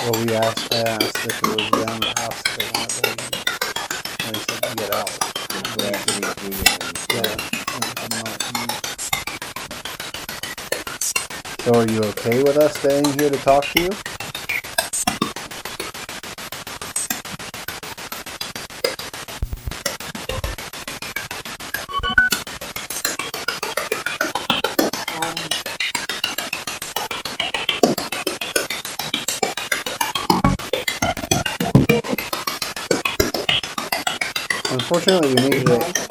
Well, I asked if it was them, the house that they wanted to live in. And they said, get out. Yeah. So are you okay with us staying here to talk to you? Unfortunately, we need to